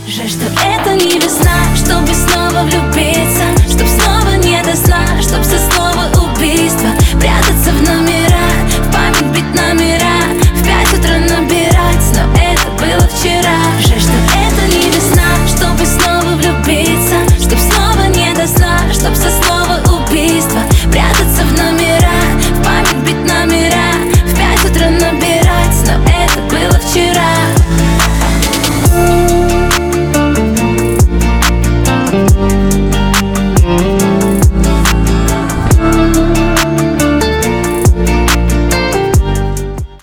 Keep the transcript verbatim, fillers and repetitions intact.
Жаль, что это не весна, чтобы снова влюбиться, чтоб снова не до сна, чтоб со слова убийства прятаться в номере.